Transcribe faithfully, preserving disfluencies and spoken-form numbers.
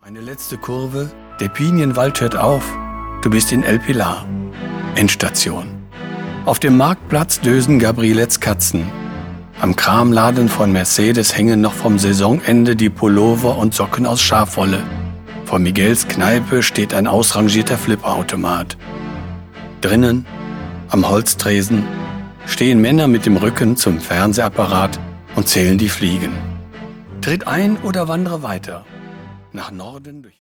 Eine letzte Kurve, der Pinienwald hört auf, du bist in El Pilar. Endstation. Auf dem Marktplatz dösen Gabrielettes Katzen. Am Kramladen von Mercedes hängen noch vom Saisonende die Pullover und Socken aus Schafwolle. Vor Miguels Kneipe steht ein ausrangierter Flipperautomat. Drinnen, am Holztresen, stehen Männer mit dem Rücken zum Fernsehapparat und zählen die Fliegen. Tritt ein oder wandere weiter. Nach Norden durch